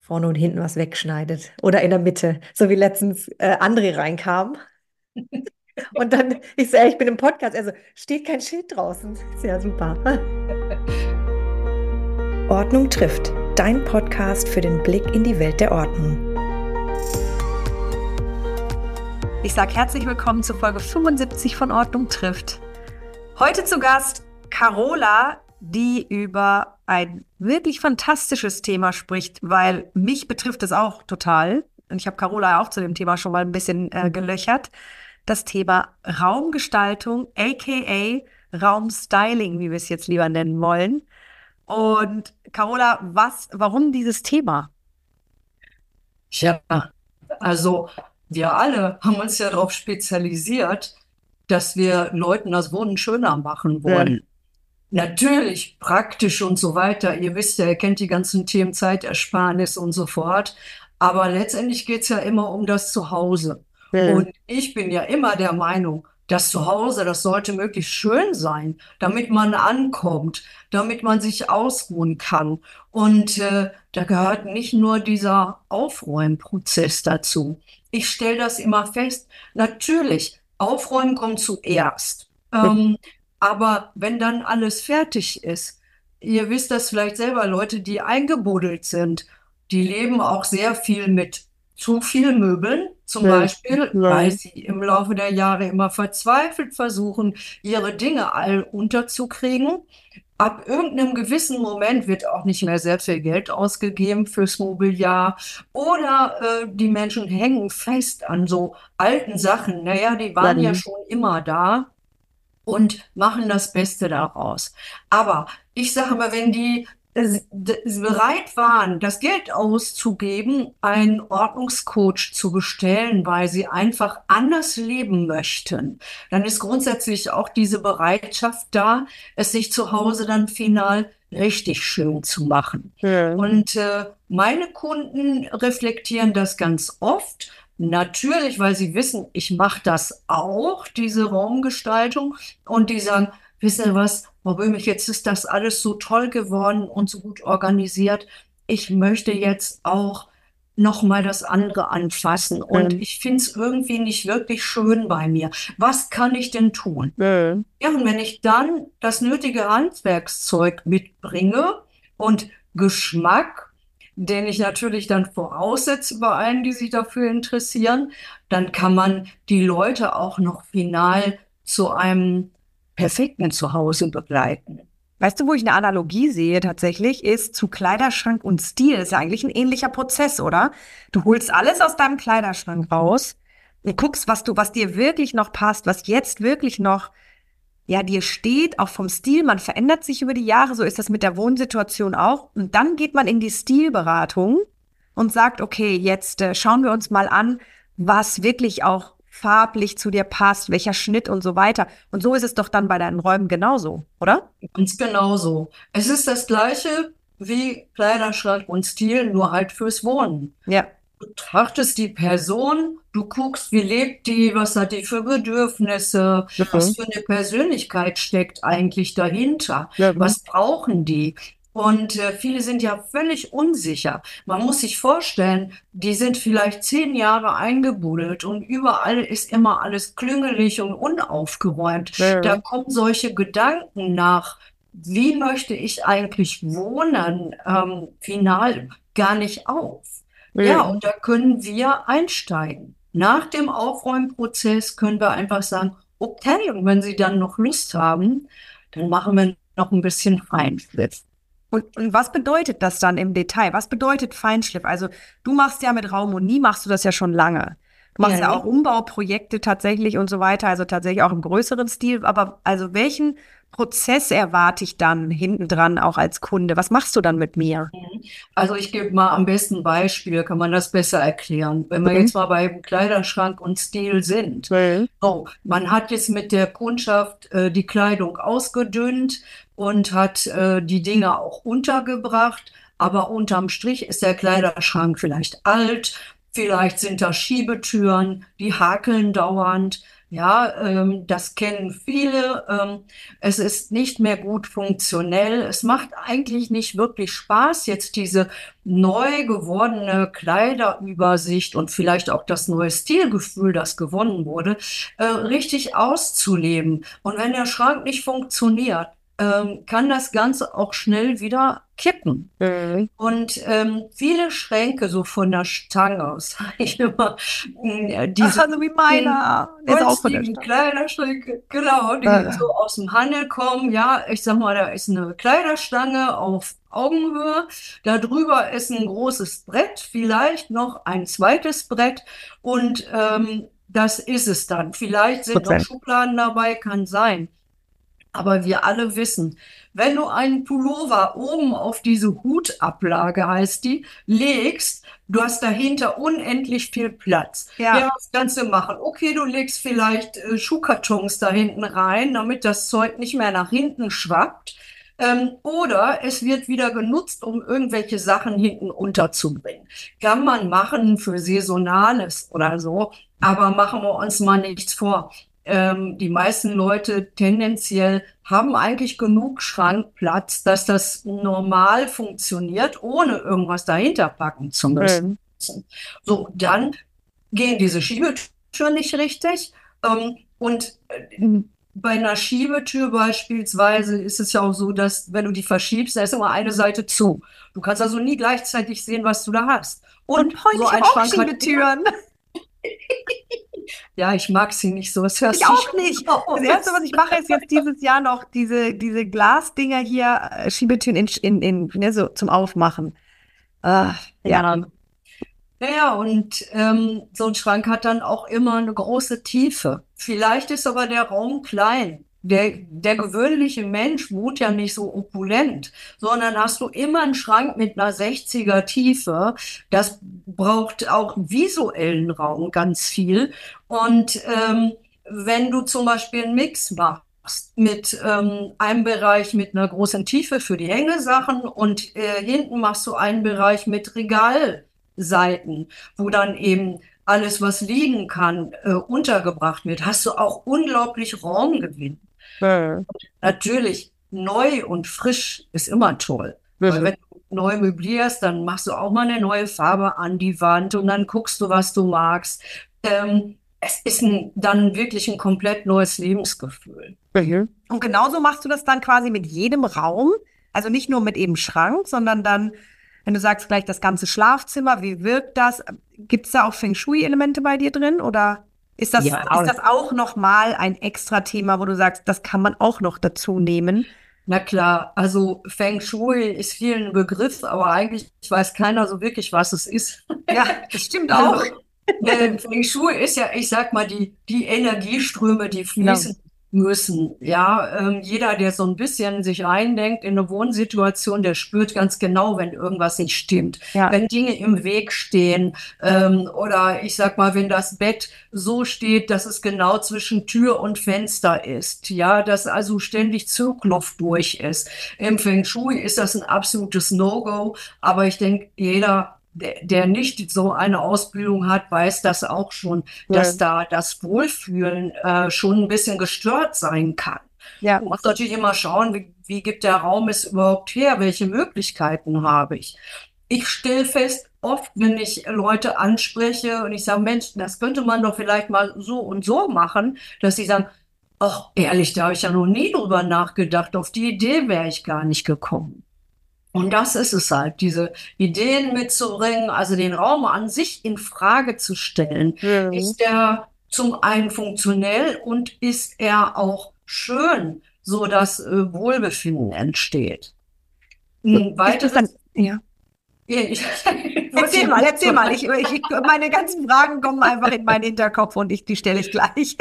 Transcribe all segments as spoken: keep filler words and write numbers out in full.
vorne und hinten was wegschneidet oder in der Mitte, so wie letztens äh, André reinkam und dann ich so, ey, ich bin im Podcast, also steht kein Schild draußen. Ist ja super. Ordnung trifft, dein Podcast für den Blick in die Welt der Ordnung. Ich sage herzlich willkommen zu Folge fünfundsiebzig von Ordnung trifft. Heute zu Gast Carola, die über ein wirklich fantastisches Thema spricht, weil mich betrifft es auch total. Und ich habe Carola auch zu dem Thema schon mal ein bisschen äh, gelöchert. Das Thema Raumgestaltung, aka Raumstyling, wie wir es jetzt lieber nennen wollen. Und Carola, was, warum dieses Thema? Ja, also wir alle haben uns ja darauf spezialisiert, dass wir Leuten das Wohnen schöner machen Ja. wollen. Natürlich praktisch und so weiter. Ihr wisst ja, ihr kennt die ganzen Themen Zeitersparnis und so fort. Aber letztendlich geht es ja immer um das Zuhause. Ja. Und ich bin ja immer der Meinung, das Zuhause, das sollte möglichst schön sein, damit man ankommt, damit man sich ausruhen kann. Und äh, da gehört nicht nur dieser Aufräumprozess dazu. Ich stelle das immer fest. Natürlich, Aufräumen kommt zuerst. Ähm, aber wenn dann alles fertig ist, ihr wisst das vielleicht selber, Leute, die eingebuddelt sind, die leben auch sehr viel mit zu viel Möbeln, zum Ja. Beispiel, weil Ja. sie im Laufe der Jahre immer verzweifelt versuchen, ihre Dinge all unterzukriegen. Ab irgendeinem gewissen Moment wird auch nicht mehr sehr viel Geld ausgegeben fürs Mobiliar. Oder äh, die Menschen hängen fest an so alten Sachen. Naja, die waren ja Dann, schon immer da und machen das Beste daraus. Aber ich sage mal, wenn die äh, d- bereit waren, das Geld auszugeben, einen Ordnungscoach zu bestellen, weil sie einfach anders leben möchten, dann ist grundsätzlich auch diese Bereitschaft da, es sich zu Hause dann final richtig schön zu machen. ja. Und äh, meine Kunden reflektieren das ganz oft. Natürlich, weil sie wissen, ich mache das auch, diese Raumgestaltung. Und die sagen, wissen Sie was, Frau Böhmich, jetzt ist das alles so toll geworden und so gut organisiert. Ich möchte jetzt auch noch mal das andere anfassen. Und Ja. ich finde es irgendwie nicht wirklich schön bei mir. Was kann ich denn tun? Ja. Ja, und wenn ich dann das nötige Handwerkszeug mitbringe und Geschmack, den ich natürlich dann voraussetze bei allen, die sich dafür interessieren, dann kann man die Leute auch noch final zu einem perfekten Zuhause begleiten. Weißt du, wo ich eine Analogie sehe tatsächlich, ist zu Kleiderschrank und Stil. Ist ja eigentlich ein ähnlicher Prozess, oder? Du holst alles aus deinem Kleiderschrank raus und guckst, was du, was dir wirklich noch passt, was jetzt wirklich noch, ja, dir steht, auch vom Stil. Man verändert sich über die Jahre, so ist das mit der Wohnsituation auch. Und dann geht man in die Stilberatung und sagt, okay, jetzt äh, schauen wir uns mal an, was wirklich auch farblich zu dir passt, welcher Schnitt und so weiter. Und so ist es doch dann bei deinen Räumen genauso, oder? Ganz genauso. Es ist das Gleiche wie Kleiderschrank und Stil, nur halt fürs Wohnen. Ja. Du betrachtest die Person, du guckst, wie lebt die, was hat die für Bedürfnisse, was Mhm. für eine Persönlichkeit steckt eigentlich dahinter, Ja. was brauchen die? Und äh, viele sind ja völlig unsicher. Man muss sich vorstellen, die sind vielleicht zehn Jahre eingebuddelt und überall ist immer alles klüngelig und unaufgeräumt. Da Ja. kommen solche Gedanken nach, wie möchte ich eigentlich wohnen, ähm, final gar nicht auf. Ja, Ja. und da können wir einsteigen. Nach dem Aufräumprozess können wir einfach sagen, okay, und wenn Sie dann noch Lust haben, dann machen wir noch ein bisschen Feinschliff. Und, und was bedeutet das dann im Detail? Was bedeutet Feinschliff? Also du machst ja mit Raum und Nie machst du das ja schon lange. Du machst ja Ja. auch Umbauprojekte tatsächlich und so weiter, also tatsächlich auch im größeren Stil. Aber also welchen Prozess erwarte ich dann hinten dran auch als Kunde? Was machst du dann mit mir? Also ich gebe mal am besten Beispiel, kann man das besser erklären. Wenn wir Mhm. jetzt mal beim Kleiderschrank und Stil sind. Mhm. So, man hat jetzt mit der Kundschaft äh, die Kleidung ausgedünnt und hat äh, die Dinge auch untergebracht. Aber unterm Strich ist der Kleiderschrank vielleicht alt, vielleicht sind da Schiebetüren, die hakeln dauernd. Ja, ähm, das kennen viele. Ähm, es ist nicht mehr gut funktionell. Es macht eigentlich nicht wirklich Spaß, jetzt diese neu gewordene Kleiderübersicht und vielleicht auch das neue Stilgefühl, das gewonnen wurde, äh, richtig auszuleben. Und wenn der Schrank nicht funktioniert, ähm, kann das Ganze auch schnell wieder kippen. Mhm. Und ähm, viele Schränke so von der Stange aus, sag ich immer, äh, Ach, diese also wie meiner. Der ist auch von der günstigen Stadt. Kleiderschränke, genau, die Äh, so aus dem Handel kommen. Ja, ich sag mal, da ist eine Kleiderstange auf Augenhöhe. Da drüber ist ein großes Brett, vielleicht noch ein zweites Brett. Und ähm, das ist es dann. Vielleicht sind noch Prozent. Schubladen dabei, kann sein. Aber wir alle wissen, wenn du einen Pullover oben auf diese Hutablage, heißt die, legst, du hast dahinter unendlich viel Platz. Ja, Ja, das kannst du machen. Okay, du legst vielleicht äh, Schuhkartons da hinten rein, damit das Zeug nicht mehr nach hinten schwappt. Ähm, oder es wird wieder genutzt, um irgendwelche Sachen hinten unterzubringen. Kann man machen für Saisonales oder so, aber machen wir uns mal nichts vor. Ähm, die meisten Leute tendenziell haben eigentlich genug Schrankplatz, dass das normal funktioniert, ohne irgendwas dahinter packen zu müssen. mhm. So, dann gehen diese Schiebetüren nicht richtig. Ähm, und äh, bei einer Schiebetür beispielsweise ist es ja auch so, dass wenn du die verschiebst, da ist immer eine Seite zu. Du kannst also nie gleichzeitig sehen, was du da hast. Und Und heute, so ich ein habe auch Schrank hat immer, Schiebetüren. ja, ich mag sie nicht so, es hört Ich sich auch nicht. Das Erste, was aus. ich mache, ist jetzt dieses Jahr noch diese, diese Glasdinger hier, äh, Schiebetüren in, in, in, ne, so zum Aufmachen. Ah, ja. Ja, naja, und ähm, so ein Schrank hat dann auch immer eine große Tiefe. Vielleicht ist aber der Raum klein. Der, der gewöhnliche Mensch wohnt ja nicht so opulent, sondern hast du immer einen Schrank mit einer sechziger Tiefe. Das braucht auch visuellen Raum ganz viel. Und ähm, wenn du zum Beispiel einen Mix machst, mit ähm, einem Bereich mit einer großen Tiefe für die Hängesachen und äh, hinten machst du einen Bereich mit Regal. Seiten, wo dann eben alles, was liegen kann, äh, untergebracht wird, hast du auch unglaublich Raumgewinn. Mhm. Natürlich, neu und frisch ist immer toll, weil Mhm. wenn du neu möblierst, dann machst du auch mal eine neue Farbe an die Wand und dann guckst du, was du magst. Ähm, es ist ein, dann wirklich ein komplett neues Lebensgefühl. Mhm. Und genauso machst du das dann quasi mit jedem Raum, also nicht nur mit eben Schrank, sondern dann, wenn du sagst gleich das ganze Schlafzimmer, wie wirkt das? Gibt es da auch Feng Shui-Elemente bei dir drin oder ist das, Ja, ist das auch nochmal ein extra Thema, wo du sagst, das kann man auch noch dazu nehmen? na klar, also Feng Shui ist vielen ein Begriff, aber eigentlich weiß keiner so wirklich, was es ist. Ja, das stimmt auch. Also, äh, Feng Shui ist ja, ich sag mal, die, die Energieströme, die Genau. fließen müssen. Ja, ähm, jeder, der so ein bisschen sich reindenkt in eine Wohnsituation, der spürt ganz genau, wenn irgendwas nicht stimmt. Ja. Wenn Dinge im Weg stehen, ähm, oder ich sag mal, wenn das Bett so steht, dass es genau zwischen Tür und Fenster ist. Ja, dass also ständig Zugluft durch ist. Im Feng Shui ist das ein absolutes No-Go, aber ich denke, jeder der, der nicht so eine Ausbildung hat, weiß das auch schon, dass Ja. da das Wohlfühlen äh, schon ein bisschen gestört sein kann. Ja. Du musst natürlich immer schauen, wie, wie gibt der Raum es überhaupt her, welche Möglichkeiten habe ich. Ich stelle fest, oft, wenn ich Leute anspreche und ich sage, Mensch, das könnte man doch vielleicht mal so und so machen, dass sie sagen, ach, ehrlich, da habe ich ja noch nie drüber nachgedacht, auf die Idee wäre ich gar nicht gekommen. Und das ist es halt, diese Ideen mitzubringen, also den Raum an sich in Frage zu stellen. Mhm. Ist er zum einen funktionell und ist er auch schön, so dass äh, Wohlbefinden entsteht? Ein Ist das dann, weiteres, ja. ich, Erzähl mal, erzähl mal. Ich, ich, meine ganzen Fragen kommen einfach in meinen Hinterkopf und ich, die stelle ich gleich.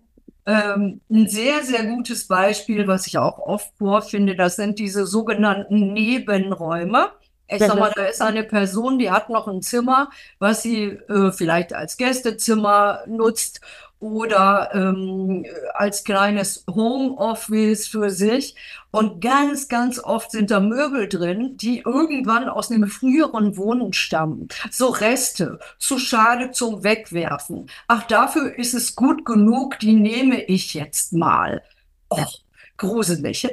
Ähm, ein sehr, sehr gutes Beispiel, was ich auch oft vorfinde, das sind diese sogenannten Nebenräume. Ich sag mal, da ist eine Person, die hat noch ein Zimmer, was sie äh, vielleicht als Gästezimmer nutzt oder ähm, als kleines Homeoffice für sich. Und ganz, ganz oft sind da Möbel drin, die irgendwann aus einem früheren Wohnen stammen. So Reste, zu schade zum Wegwerfen. Ach, dafür ist es gut genug, die nehme ich jetzt mal. Oh, gruselig.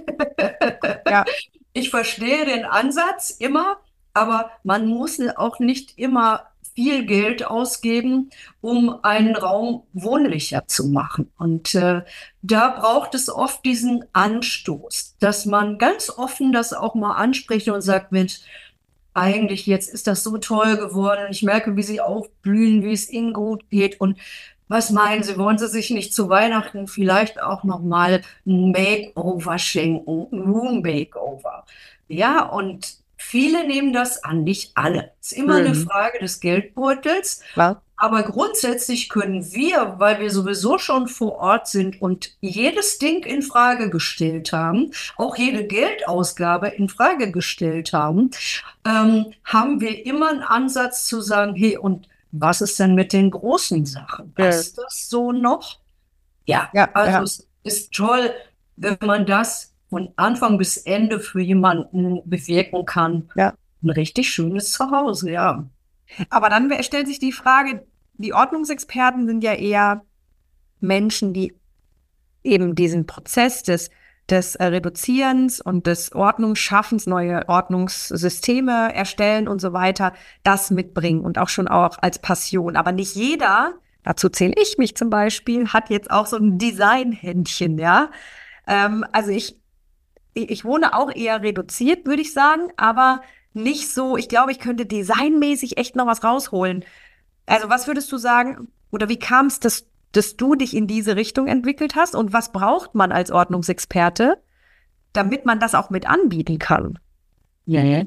Ja, Ich verstehe den Ansatz immer, aber man muss auch nicht immer viel Geld ausgeben, um einen Raum wohnlicher zu machen. Und äh, da braucht es oft diesen Anstoß, dass man ganz offen das auch mal anspricht und sagt, Mensch, eigentlich jetzt ist das so toll geworden. Ich merke, wie sie aufblühen, wie es ihnen gut geht. Und was meinen Sie, wollen Sie sich nicht zu Weihnachten vielleicht auch noch mal ein Makeover schenken, ein Room Makeover? Ja, und viele nehmen das an, nicht alle. Es ist immer eine mhm. Frage des Geldbeutels. Klar. Aber grundsätzlich können wir, weil wir sowieso schon vor Ort sind und jedes Ding in Frage gestellt haben, auch jede Geldausgabe in Frage gestellt haben, ähm, haben wir immer einen Ansatz zu sagen, hey, und was ist denn mit den großen Sachen? Ja, Passt das so noch? Ja, ja, also ja. es ist toll, wenn man das von Anfang bis Ende für jemanden bewirken kann. Ja. Ein richtig schönes Zuhause, ja. Aber dann wär- stellt sich die Frage, die Ordnungsexperten sind ja eher Menschen, die eben diesen Prozess des, des äh, Reduzierens und des Ordnungsschaffens, neue Ordnungssysteme erstellen und so weiter, das mitbringen und auch schon auch als Passion. Aber nicht jeder, dazu zähle ich mich zum Beispiel, hat jetzt auch so ein Designhändchen, ja. Ähm, also ich, ich ich wohne auch eher reduziert, würde ich sagen, aber nicht so, ich glaube, ich könnte designmäßig echt noch was rausholen. Also was würdest du sagen, oder wie kam es, dass, dass du dich in diese Richtung entwickelt hast und was braucht man als Ordnungsexperte, damit man das auch mit anbieten kann? Ja, ja.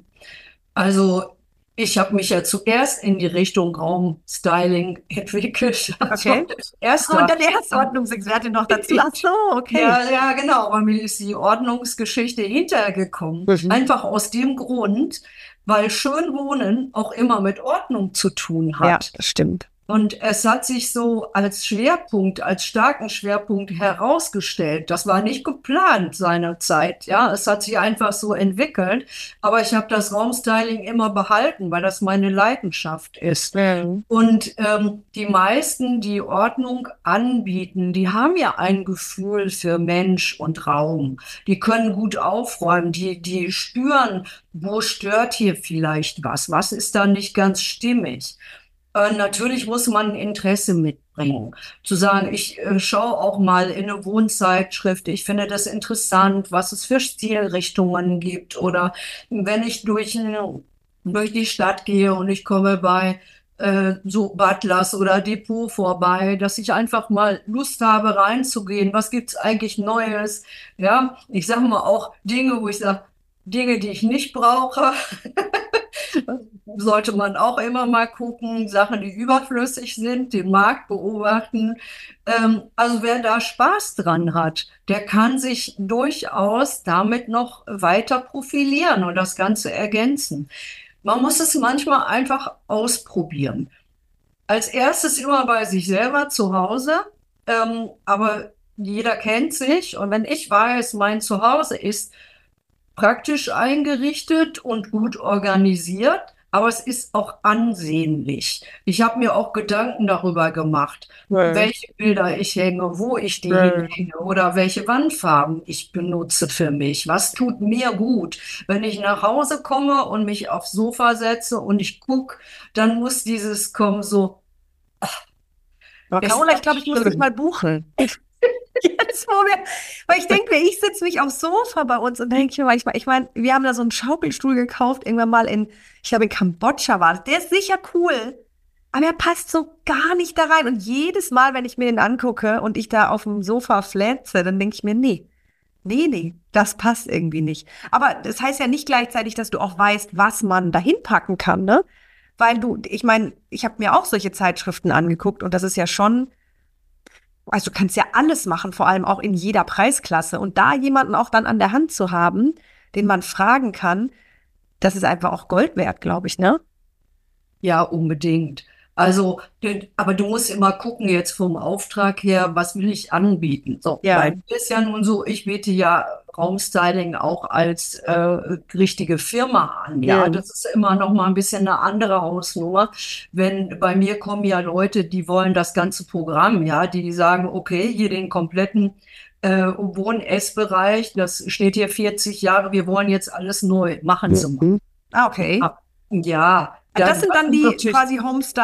Also ich habe mich ja zuerst in die Richtung Raumstyling entwickelt. Also Okay. erst Und da. dann erst Ordnungsexpertin noch dazu. Ach so, okay. Ja, ja, genau. Aber mir ist die Ordnungsgeschichte hinterhergekommen. Mhm. Einfach aus dem Grund, weil Schönwohnen auch immer mit Ordnung zu tun Ja, hat. das stimmt. Und es hat sich so als Schwerpunkt, als starken Schwerpunkt herausgestellt. Das war nicht geplant seinerzeit. Ja, es hat sich einfach so entwickelt. Aber ich habe das Raumstyling immer behalten, weil das meine Leidenschaft ist. Mhm. Und ähm, die meisten, die Ordnung anbieten, die haben ja ein Gefühl für Mensch und Raum. Die können gut aufräumen, die, die spüren, wo stört hier vielleicht was, was ist da nicht ganz stimmig. Äh, natürlich muss man ein Interesse mitbringen. Zu sagen, ich äh, schaue auch mal in eine Wohnzeitschrift, ich finde das interessant, was es für Stilrichtungen gibt. Oder wenn ich durch, eine, durch die Stadt gehe und ich komme bei äh, so Butlers oder Depot vorbei, dass ich einfach mal Lust habe, reinzugehen. Was gibt's eigentlich Neues? Ja, ich sage mal auch Dinge, wo ich sage, Dinge, die ich nicht brauche. Sollte man auch immer mal gucken, Sachen, die überflüssig sind, den Markt beobachten. Ähm, also wer da Spaß dran hat, der kann sich durchaus damit noch weiter profilieren und das Ganze ergänzen. Man muss es manchmal einfach ausprobieren. Als erstes immer bei sich selber zu Hause, ähm, aber jeder kennt sich und wenn ich weiß, mein Zuhause ist praktisch eingerichtet und gut organisiert, aber es ist auch ansehnlich. Ich habe mir auch Gedanken darüber gemacht, Mhm. welche Bilder ich hänge, wo ich die Mhm. hinhänge oder welche Wandfarben ich benutze für mich. Was tut mir gut? Wenn ich nach Hause komme und mich aufs Sofa setze und ich gucke, dann muss dieses kommen so, Aber ist Carola, ich das glaube, ich muss dich schön. mal buchen. Jetzt, wo wir, weil ich denke mir, ich sitze mich aufs Sofa bei uns und denke mir manchmal, ich meine, wir haben da so einen Schaukelstuhl gekauft, irgendwann mal in, ich glaube in Kambodscha war das. Der ist sicher cool, aber er passt so gar nicht da rein. Und jedes Mal, wenn ich mir den angucke und ich da auf dem Sofa flätze, dann denke ich mir, nee, nee, nee, das passt irgendwie nicht. Aber das heißt ja nicht gleichzeitig, dass du auch weißt, was man dahin packen kann, ne? Weil du, ich meine, ich habe mir auch solche Zeitschriften angeguckt und das ist ja schon, also du kannst ja alles machen, vor allem auch in jeder Preisklasse. Und da jemanden auch dann an der Hand zu haben, den man fragen kann, das ist einfach auch Gold wert, glaube ich, ne? Ja, unbedingt. Also, den- aber du musst immer gucken jetzt vom Auftrag her, was will ich anbieten? So, Ja. bei mir ist ja nun so, ich biete ja Raumstyling auch als äh, richtige Firma an. Ja, Ja. das ist immer noch mal ein bisschen eine andere Hausnummer. Wenn bei mir kommen ja Leute, die wollen das ganze Programm, ja, die sagen, okay, hier den kompletten äh, Wohn-Ess-Bereich, das steht hier vierzig Jahre, wir wollen jetzt alles neu, machen Sie mal. Mhm. Ah, okay. Ah, ja, Ah, da, das das sind dann ist die natürlich, quasi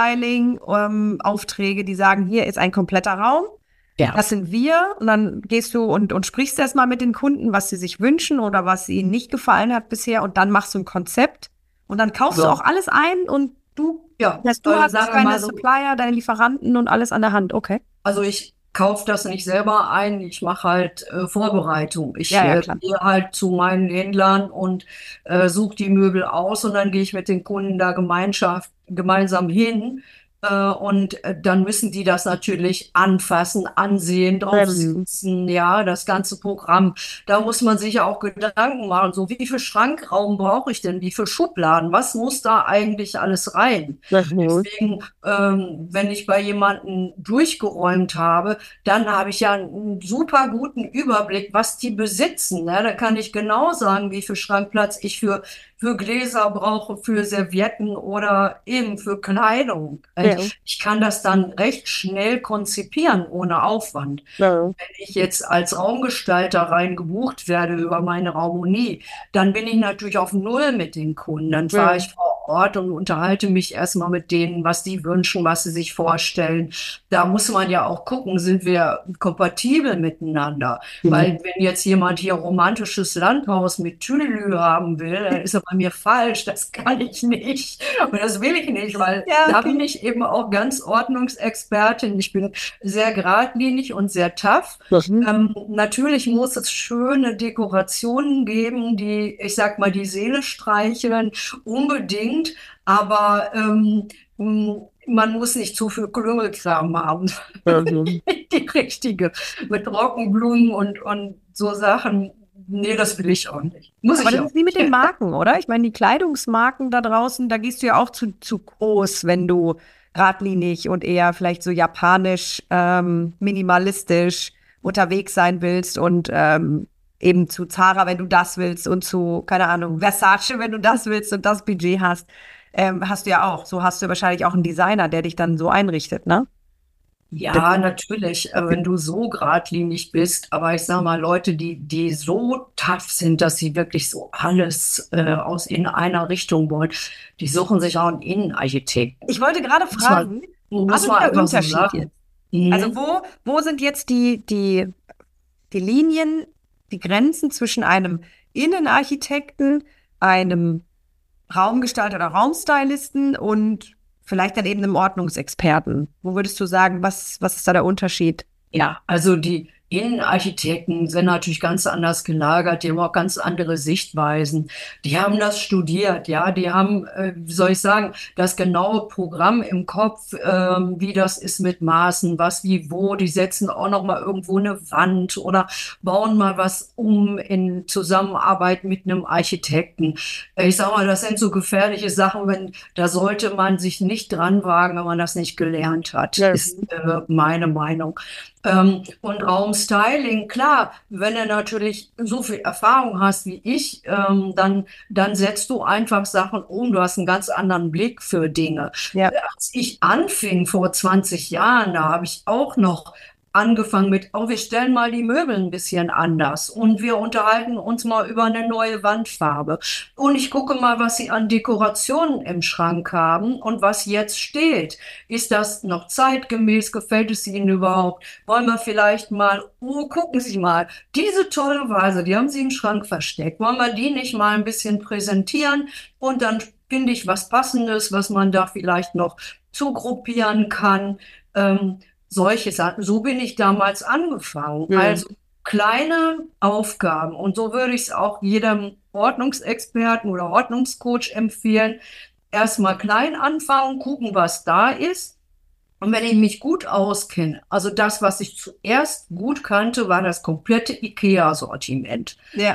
Homestyling-Aufträge, die sagen, hier ist ein kompletter Raum. ja, Das sind wir. Und dann gehst du und, und sprichst erstmal mit den Kunden, was sie sich wünschen oder was ihnen nicht gefallen hat bisher. Und dann machst du ein Konzept. Und dann kaufst du auch so, alles ein und du, ja, das heißt, du äh, hast sagen wir deine mal so, Supplier, deine Lieferanten und alles an der Hand. Okay. also ich kaufe das nicht selber ein, ich mache halt äh, Vorbereitung. Ich Ja, ja, äh, klar. gehe halt zu meinen Händlern und äh, suche die Möbel aus und dann gehe ich mit den Kunden da Gemeinschaft, gemeinsam hin. Äh, und äh, dann müssen die das natürlich anfassen, ansehen, drauf Ähm, sitzen, ja, das ganze Programm. Da muss man sich ja auch Gedanken machen, so wie viel Schrankraum brauche ich denn, wie viel Schubladen, was muss da eigentlich alles rein? mhm. Deswegen, ähm, wenn ich bei jemandem durchgeräumt habe, dann habe ich ja einen super guten Überblick, was die besitzen. Ne? Da kann ich genau sagen, wie viel Schrankplatz ich für, für Gläser brauche, für Servietten oder eben für Kleidung. Ja, Ich, ich kann das dann recht schnell konzipieren, ohne Aufwand. ja. Wenn ich jetzt als Raumgestalter rein gebucht werde über meine Raumonie, dann bin ich natürlich auf Null mit den Kunden. Dann fahre Ja. ich vor Ort und unterhalte mich erstmal mit denen, was die wünschen, was sie sich vorstellen. Da muss man ja auch gucken, sind wir kompatibel miteinander? Mhm. Weil wenn jetzt jemand hier romantisches Landhaus mit Tüdelü haben will, dann ist er bei mir falsch. Das kann ich nicht. Und das will ich nicht, weil Ja, da bin okay. ich eben auch ganz Ordnungsexpertin. Ich bin sehr geradlinig und sehr tough. Mhm. Ähm, natürlich muss es schöne Dekorationen geben, die, ich sag mal, die Seele streicheln, unbedingt, aber ähm, m, man muss nicht zu viel Klüngelkram haben. Mhm. Die richtige, mit Trockenblumen und, und so Sachen. Nee, das will ich auch nicht. Muss Aber ich das auch ist wie mit nicht. den Marken, oder? Ich meine, die Kleidungsmarken da draußen, da gehst du ja auch zu, zu groß, wenn du geradlinig und eher vielleicht so japanisch, ähm, minimalistisch unterwegs sein willst und ähm, eben zu Zara, wenn du das willst und zu, keine Ahnung, Versace, wenn du das willst und das Budget hast, ähm, hast du ja auch. So hast du wahrscheinlich auch einen Designer, der dich dann so einrichtet, ne? Das, Ja, natürlich, äh, wenn du so geradlinig bist, aber ich sag mal, Leute, die, die so tough sind, dass sie wirklich so alles äh, aus in einer Richtung wollen, die suchen sich auch einen Innenarchitekten. ich wollte gerade Muss man, fragen, was muss ist man der einfach so Unterschied jetzt? sagen. Also Mhm. wo, wo sind jetzt die, die, die Linien, die Grenzen zwischen einem Innenarchitekten, einem Raumgestalter oder Raumstylisten und vielleicht dann eben einem Ordnungsexperten? Wo würdest du sagen, was, was ist da der Unterschied? Ja, also die Innenarchitekten sind natürlich ganz anders gelagert, die haben auch ganz andere Sichtweisen. Die haben das studiert, ja, die haben, äh, wie soll ich sagen, das genaue Programm im Kopf, ähm, wie das ist mit Maßen, was wie wo. Die setzen auch noch mal irgendwo eine Wand oder bauen mal was um in Zusammenarbeit mit einem Architekten. Ich sag mal, das sind so gefährliche Sachen, wenn da sollte man sich nicht dran wagen, wenn man das nicht gelernt hat, Ja. ist äh, meine Meinung. Ähm, und Raumstyling, klar, wenn du natürlich so viel Erfahrung hast wie ich, ähm, dann, dann setzt du einfach Sachen um. Du hast einen ganz anderen Blick für Dinge. Ja. Als ich anfing vor zwanzig Jahren, da habe ich auch noch angefangen mit, oh, wir stellen mal die Möbel ein bisschen anders und wir unterhalten uns mal über eine neue Wandfarbe. Und ich gucke mal, was sie an Dekorationen im Schrank haben und was jetzt steht. Ist das noch zeitgemäß? Gefällt es Ihnen überhaupt? Wollen wir vielleicht mal, oh, gucken Sie mal, diese tolle Vase, die haben Sie im Schrank versteckt. Wollen wir die nicht mal ein bisschen präsentieren? Und dann finde ich was Passendes, was man da vielleicht noch zugruppieren kann. Ähm, solche Sachen. So bin ich damals angefangen. Ja. Also kleine Aufgaben. Und so würde ich es auch jedem Ordnungsexperten oder Ordnungscoach empfehlen. Erstmal klein anfangen, gucken, was da ist. Und wenn ich mich gut auskenne, also das, was ich zuerst gut kannte, war das komplette IKEA-Sortiment. Ja.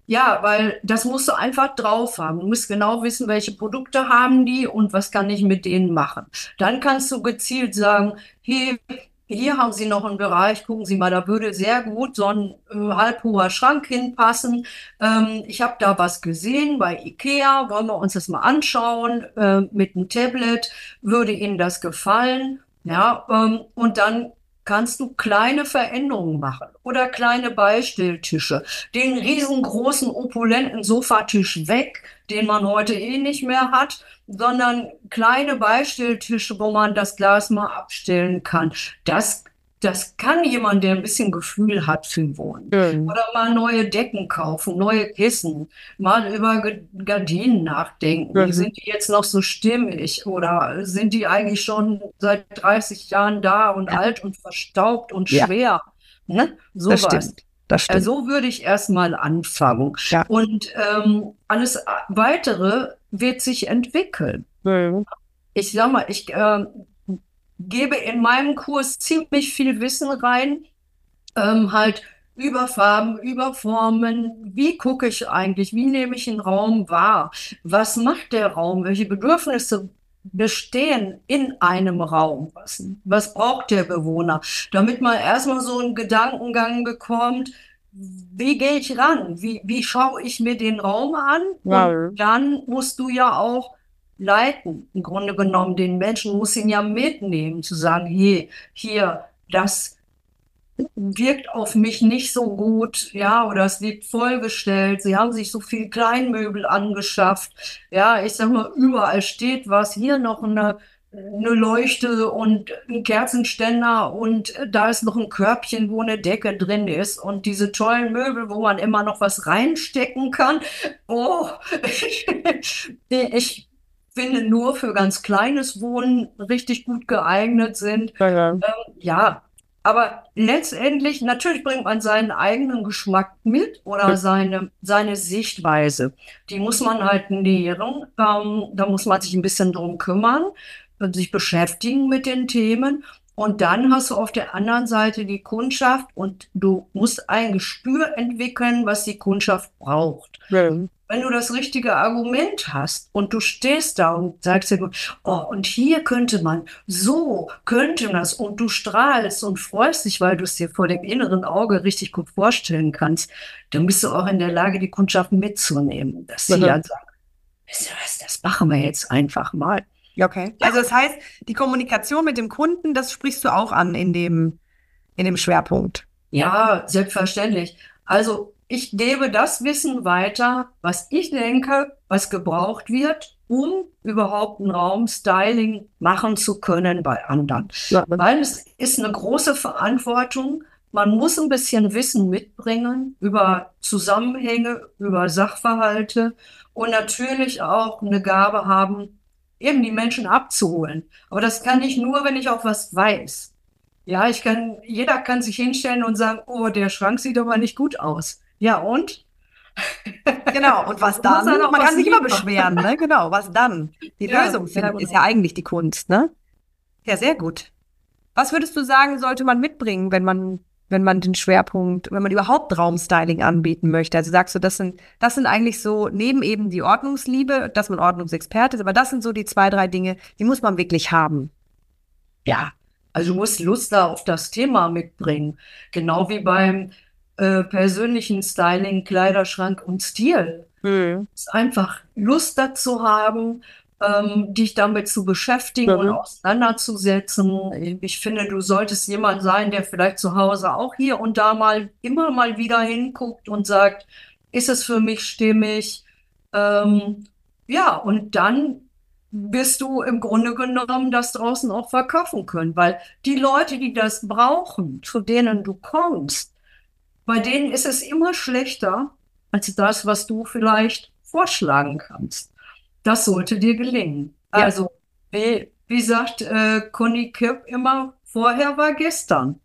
Ja, weil das musst du einfach drauf haben. Du musst genau wissen, welche Produkte haben die und was kann ich mit denen machen. Dann kannst du gezielt sagen, hier, hier haben Sie noch einen Bereich, gucken Sie mal, da würde sehr gut so ein äh, halbhoher Schrank hinpassen. Ähm, ich habe da was gesehen bei IKEA, wollen wir uns das mal anschauen, äh, mit einem Tablet, würde Ihnen das gefallen? Ja, ähm, und dann kannst du kleine Veränderungen machen oder kleine Beistelltische, den riesengroßen, opulenten Sofatisch weg, den man heute eh nicht mehr hat, sondern kleine Beistelltische, wo man das Glas mal abstellen kann. Das, das kann jemand, der ein bisschen Gefühl hat für Wohnen. Schön. Oder mal neue Decken kaufen, neue Kissen, mal über Ge- Gardinen nachdenken. Mhm. Sind die jetzt noch so stimmig oder sind die eigentlich schon seit dreißig Jahren da und Ja, alt und verstaubt und ja, schwer? Ne? das Sowas. stimmt. Das Äh, stimmt. So würde ich erstmal anfangen. Ja. Und ähm, alles Weitere wird sich entwickeln. Mhm. Ich sag mal, ich äh, gebe in meinem Kurs ziemlich viel Wissen rein, ähm, halt über Farben, über Formen. Wie gucke ich eigentlich? Wie nehme ich einen Raum wahr? Was macht der Raum? Welche Bedürfnisse bestehen in einem Raum? Was, was braucht der Bewohner? Damit man erstmal so einen Gedankengang bekommt, wie gehe ich ran? Wie, wie schaue ich mir den Raum an? Und Ja. dann musst du ja auch leiten. Im Grunde genommen, den Menschen muss ihn ja mitnehmen, zu sagen, hier, hier, das wirkt auf mich nicht so gut, ja, oder es liegt vollgestellt. Sie haben sich so viel Kleinmöbel angeschafft. Ja, ich sag mal, überall steht was. Hier noch eine, eine Leuchte und ein Kerzenständer und da ist noch ein Körbchen, wo eine Decke drin ist und diese tollen Möbel, wo man immer noch was reinstecken kann. Oh, ich finde nur für ganz kleines Wohnen richtig gut geeignet sind. Ja, ja. Ja, aber letztendlich, natürlich bringt man seinen eigenen Geschmack mit oder seine, seine Sichtweise. Die muss man halt nähren. Ähm, da muss man sich ein bisschen drum kümmern und sich beschäftigen mit den Themen. Und dann hast du auf der anderen Seite die Kundschaft und du musst ein Gespür entwickeln, was die Kundschaft braucht. Ja. Wenn du das richtige Argument hast und du stehst da und sagst dir, oh, und hier könnte man, so könnte man das und du strahlst und freust dich, weil du es dir vor dem inneren Auge richtig gut vorstellen kannst, dann bist du auch in der Lage, die Kundschaft mitzunehmen, dass sie Mhm. ja sagen, weißt du was, das machen wir jetzt einfach mal. Ja, okay. Also das heißt, die Kommunikation mit dem Kunden, das sprichst du auch an in dem, in dem Schwerpunkt. Ja, selbstverständlich. Also ich gebe das Wissen weiter, was ich denke, was gebraucht wird, um überhaupt ein Raumstyling machen zu können bei anderen. Ja. Weil es ist eine große Verantwortung. Man muss ein bisschen Wissen mitbringen über Zusammenhänge, über Sachverhalte und natürlich auch eine Gabe haben, eben die Menschen abzuholen. Aber das kann ich nur, wenn ich auch was weiß. Ja, ich kann, jeder kann sich hinstellen und sagen, oh, der Schrank sieht aber nicht gut aus. Ja, und? Genau. Und was Du musst dann? dann auch Man kann was sich immer liefern. beschweren, ne? Genau. Was dann? Die Ja, Lösung ja, finden ist ja genau. eigentlich die Kunst, ne? Ja, sehr gut. Was würdest du sagen, sollte man mitbringen, wenn man, wenn man den Schwerpunkt, wenn man überhaupt Raumstyling anbieten möchte? Also sagst du, das sind, das sind eigentlich so, neben eben die Ordnungsliebe, dass man Ordnungsexperte ist, aber das sind so die zwei, drei Dinge, die muss man wirklich haben. Ja, also du musst Lust da auf das Thema mitbringen. Genau wie beim äh, persönlichen Styling, Kleiderschrank und Stil. Hm. Ist einfach Lust dazu haben, ähm, dich damit zu beschäftigen und Mhm. auseinanderzusetzen. Ich finde, du solltest jemand sein, der vielleicht zu Hause auch hier und da mal immer mal wieder hinguckt und sagt, ist es für mich stimmig? Ähm, ja, und dann wirst du im Grunde genommen das draußen auch verkaufen können, weil die Leute, die das brauchen, zu denen du kommst, bei denen ist es immer schlechter als das, was du vielleicht vorschlagen kannst. Das sollte dir gelingen. Ja, Also, wie, wie sagt äh, Conny Kipp immer, vorher war gestern.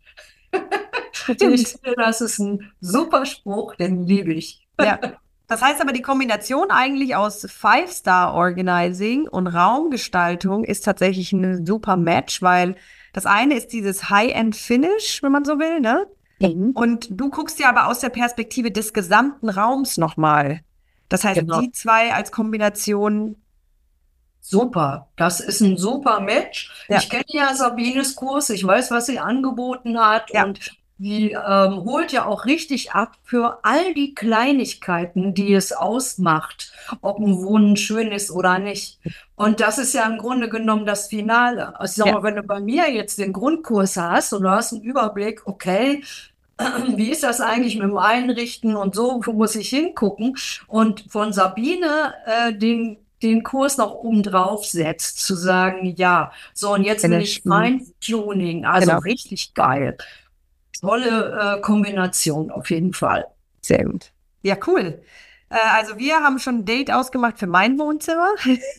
Ich stimmt. finde, das ist ein super Spruch, den liebe ich. Ja. Das heißt aber, die Kombination eigentlich aus Five-Star-Organizing und Raumgestaltung ist tatsächlich ein super Match, weil das eine ist dieses High-End-Finish, wenn man so will, ne? Mhm. Und du guckst ja aber aus der Perspektive des gesamten Raums nochmal. Das heißt, Genau. die zwei als Kombination, Super, das ist ein super Match. ja, Ich kenne ja Sabines Kurs, ich weiß, was sie angeboten hat ja, und die ähm, holt ja auch richtig ab für all die Kleinigkeiten, die es ausmacht, ob ein Wohnen schön ist oder nicht. Und das ist ja im Grunde genommen das Finale. Also ich sag ja, mal, wenn du bei mir jetzt den Grundkurs hast und du hast einen Überblick, okay, wie ist das eigentlich mit dem Einrichten und so, wo muss ich hingucken? Und von Sabine äh, den, den Kurs noch oben drauf setzt, zu sagen, ja, so und jetzt will Finish, ich mhm, Feintuning, also genau, richtig geil. Tolle äh, Kombination auf jeden Fall. sehr gut. Ja, cool. Äh, also wir haben schon ein Date ausgemacht für mein Wohnzimmer.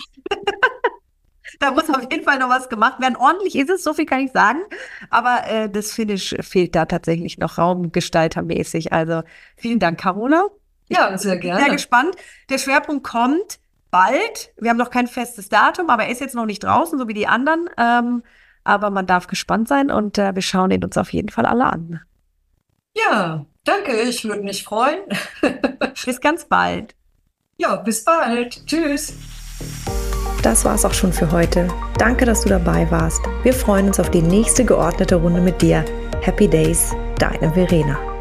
Da muss auf jeden Fall noch was gemacht werden. Ordentlich ist es, so viel kann ich sagen. Aber äh, das Finish fehlt da tatsächlich noch raumgestaltermäßig. Also vielen Dank, Carola. Ich Ja, sehr bin sehr gerne. gespannt. Der Schwerpunkt kommt bald. Wir haben noch kein festes Datum, aber er ist jetzt noch nicht draußen, so wie die anderen. Ähm, aber man darf gespannt sein und äh, wir schauen ihn uns auf jeden Fall alle an. Ja, danke, ich würde mich freuen. Bis ganz bald. Ja, bis bald. Tschüss. Das war's auch schon für heute. Danke, dass du dabei warst. Wir freuen uns auf die nächste geordnete Runde mit dir. Happy Days, deine Verena.